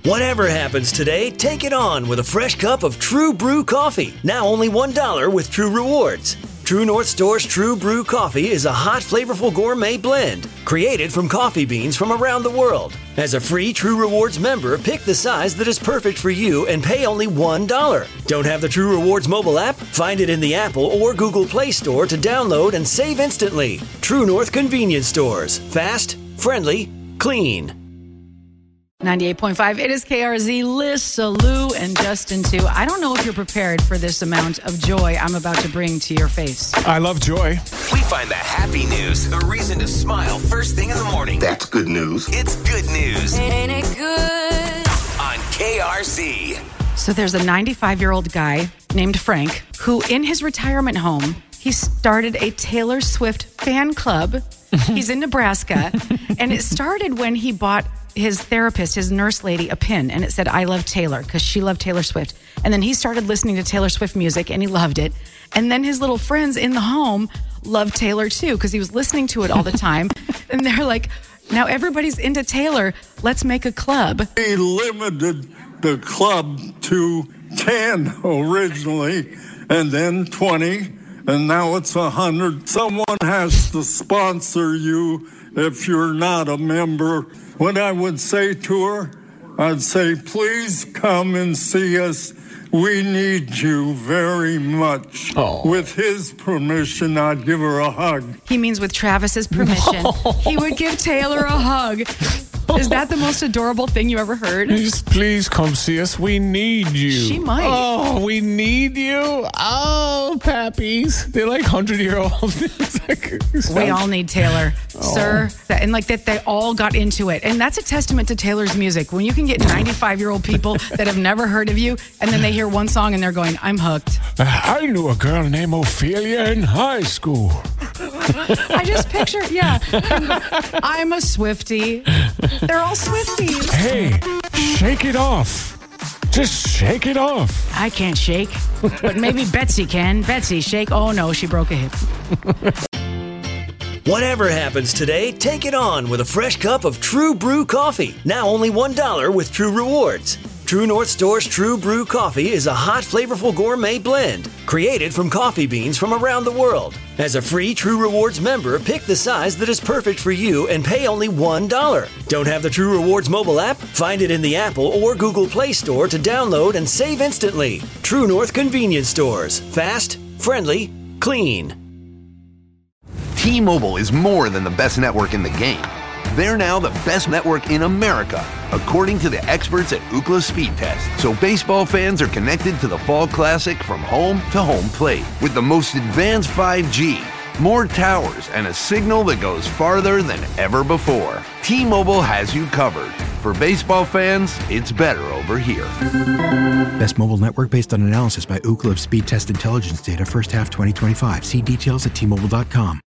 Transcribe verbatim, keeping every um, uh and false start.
Whatever happens today, take it on with a fresh cup of True Brew coffee. Now only one dollar with True Rewards. True North Store's True Brew coffee is a hot, flavorful gourmet blend created from coffee beans from around the world. As a free True Rewards member, pick the size that is perfect for you and pay only one dollar. Don't have the True Rewards mobile app? Find it in the Apple or Google Play Store to download and save instantly. True North Convenience Stores. Fast, friendly, clean. ninety-eight point five, it is K R Z, Lissa Lou and Justin too. I don't know if you're prepared for this amount of joy I'm about to bring to your face. I love joy. We find the happy news, the reason to smile first thing in the morning. That's good news. It's good news. Ain't it good? On K R Z. So there's a ninety-five-year-old guy named Frank who, in his retirement home, he started a Taylor Swift fan club. He's in Nebraska. And it started when he bought his therapist, his nurse lady, a pin, and it said, I love Taylor, because she loved Taylor Swift. And then he started listening to Taylor Swift music, and he loved it. And then his little friends in the home loved Taylor, too, because he was listening to it all the time. And they're like, now everybody's into Taylor. Let's make a club. He limited the club to ten originally, and then twenty, and now it's one hundred. Someone has to sponsor you if you're not a member. What I would say to her, I'd say, please come and see us. We need you very much. Oh. With his permission, I'd give her a hug. He means with Travis's permission. No. He would give Taylor a hug. Is that the most adorable thing you ever heard? Please, please come see us. We need you. She might. Oh, we need you. Oh, pappies. They're like hundred-year-olds. like, we all need Taylor, oh. sir. And like that, they all got into it. And that's a testament to Taylor's music. When you can get ninety-five-year-old people that have never heard of you, and then they hear one song and they're going, I'm hooked. I knew a girl named Ophelia in high school. I just picture, yeah. I'm a Swiftie. They're all Swifties. Hey, shake it off. Just shake it off. I can't shake, but maybe Betsy can. Betsy, shake. Oh, no, she broke a hip. Whatever happens today, take it on with a fresh cup of True Brew coffee. Now only one dollar with True Rewards. True North Store's True Brew coffee is a hot, flavorful gourmet blend created from coffee beans from around the world. As a free True Rewards member, pick the size that is perfect for you and pay only one dollar. Don't have the True Rewards mobile app? Find it in the Apple or Google Play Store to download and save instantly. True North Convenience Stores. Fast, friendly, clean. T-Mobile is more than the best network in the game. They're now the best network in America, according to the experts at Ookla Speed Test. So baseball fans are connected to the Fall Classic from home to home plate with the most advanced five G, more towers, and a signal that goes farther than ever before. T-Mobile has you covered. For baseball fans, it's better over here. Best mobile network based on analysis by Ookla of Speed Test Intelligence data first half twenty twenty-five. See details at T Mobile dot com.